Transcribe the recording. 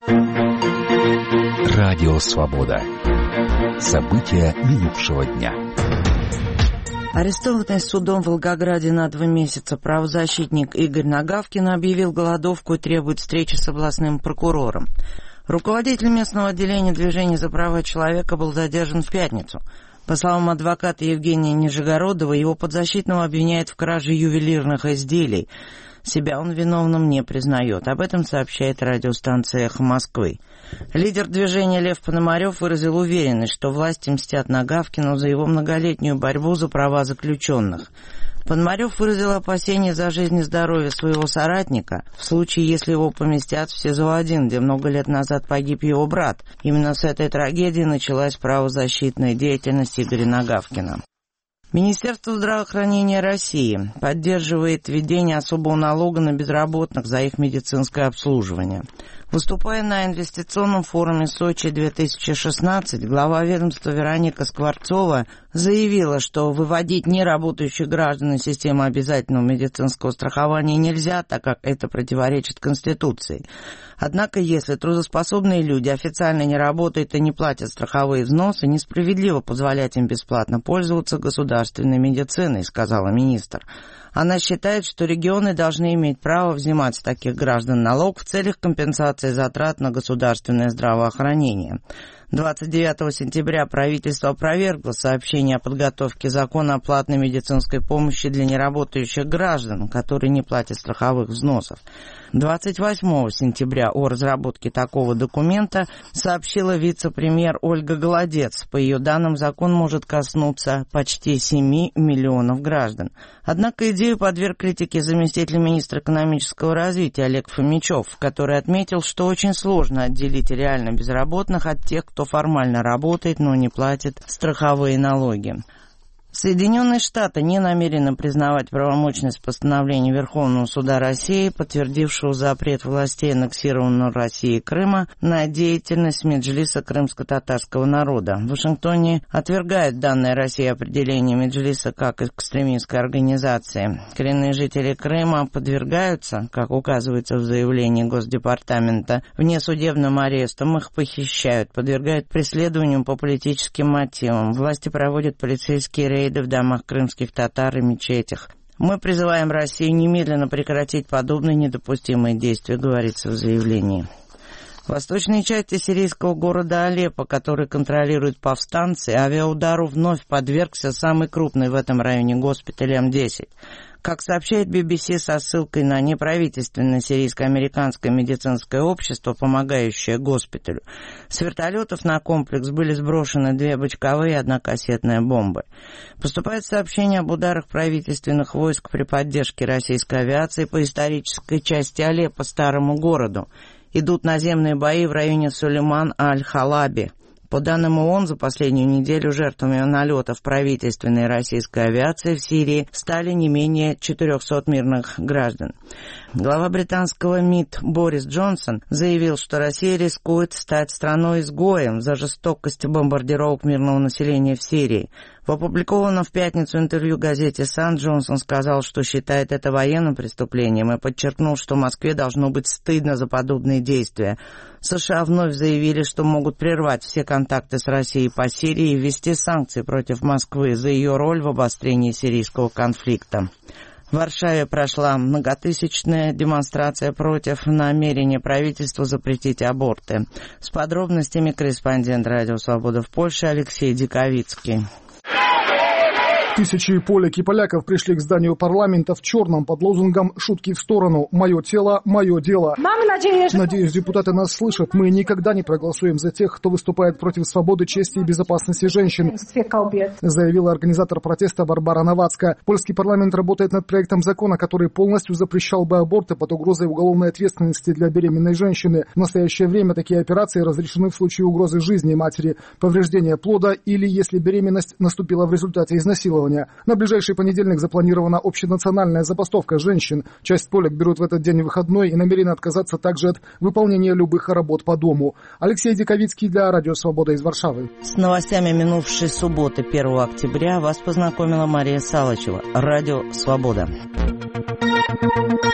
Радио «Свобода». События минувшего дня. Арестованный судом в Волгограде на 2 месяца правозащитник Игорь Нагавкин объявил голодовку и требует встречи с областным прокурором. Руководитель местного отделения движения за права человека был задержан в пятницу. По словам адвоката Евгения Нижегородова, его подзащитного обвиняют в краже ювелирных изделий. Себя он виновным не признает. Об этом сообщает радиостанция «Эхо Москвы». Лидер движения Лев Пономарев выразил уверенность, что власти мстят Нагавкину за его многолетнюю борьбу за права заключенных. Пономарев выразил опасения за жизнь и здоровье своего соратника в случае, если его поместят в СИЗО-1, где много лет назад погиб его брат. Именно с этой трагедии началась правозащитная деятельность Игоря Нагавкина. Министерство здравоохранения России поддерживает введение особого налога на безработных за их медицинское обслуживание. Выступая на инвестиционном форуме Сочи-2016, глава ведомства Вероника Скворцова заявила, что выводить неработающих граждан из системы обязательного медицинского страхования нельзя, так как это противоречит Конституции. Однако, если трудоспособные люди официально не работают и не платят страховые взносы, несправедливо позволять им бесплатно пользоваться государственной медициной, сказала министр. Она считает, что регионы должны иметь право взимать с таких граждан налог в целях компенсации затрат на государственное здравоохранение. 29 сентября правительство опровергло сообщение о подготовке закона о платной медицинской помощи для неработающих граждан, которые не платят страховых взносов. 28 сентября о разработке такого документа сообщила вице-премьер Ольга Голодец. По ее данным, закон может коснуться почти 7 миллионов граждан. Однако идею подверг критике заместитель министра экономического развития Олег Фомичев, который отметил, что очень сложно отделить реально безработных от тех, кто формально работает, но не платит страховые налоги. Соединенные Штаты не намерены признавать правомочность постановления Верховного суда России, подтвердившего запрет властей аннексированного Россией Крыма на деятельность Меджлиса крымско-татарского народа. В Вашингтоне отвергают данное России определение Меджлиса как экстремистской организации. Коренные жители Крыма подвергаются, как указывается в заявлении Госдепартамента, внесудебным арестам, их похищают, подвергают преследованию по политическим мотивам. Власти проводят полицейские рейды в домах крымских татар и мечетях. Мы призываем Россию немедленно прекратить подобные недопустимые действия, говорится в заявлении. В восточной части сирийского города Алеппо, который контролируют повстанцы, авиаудару вновь подвергся самый крупный в этом районе госпиталь М-10. Как сообщает BBC со ссылкой на неправительственное сирийско-американское медицинское общество, помогающее госпиталю, с вертолетов на комплекс были сброшены 2 бочковые и 1 кассетная бомбы. Поступает сообщение об ударах правительственных войск при поддержке российской авиации по исторической части Алеппо, старому городу. Идут наземные бои в районе Сулейман-аль-Халаби. По данным ООН, за последнюю неделю жертвами налетов правительственной российской авиации в Сирии стали не менее 400 мирных граждан. Глава британского МИД Борис Джонсон заявил, что Россия рискует стать страной-изгоем за жестокость бомбардировок мирного населения в Сирии. В опубликованном в пятницу интервью газете «Сан» Джонсон сказал, что считает это военным преступлением и подчеркнул, что Москве должно быть стыдно за подобные действия. США вновь заявили, что могут прервать все контакты с Россией по Сирии и ввести санкции против Москвы за ее роль в обострении сирийского конфликта. В Варшаве прошла многотысячная демонстрация против намерения правительства запретить аборты. С подробностями корреспондент «Радио Свобода» в Польше Алексей Диковицкий. Тысячи полек и поляков пришли к зданию парламента в черном под лозунгом «Шутки в сторону. Мое тело, мое дело». Надеюсь, депутаты нас слышат. Мы никогда не проголосуем за тех, кто выступает против свободы, чести и безопасности женщин, заявила организатор протеста Барбара Новацка. Польский парламент работает над проектом закона, который полностью запрещал бы аборты под угрозой уголовной ответственности для беременной женщины. В настоящее время такие операции разрешены в случае угрозы жизни матери, повреждения плода или если беременность наступила в результате изнасилования. На ближайший понедельник запланирована общенациональная забастовка женщин. Часть полек берут в этот день выходной и намерены отказаться также от выполнения любых работ по дому. Алексей Диковицкий для Радио Свобода из Варшавы. С новостями минувшей субботы, 1 октября, вас познакомила Мария Салычева. Радио Свобода.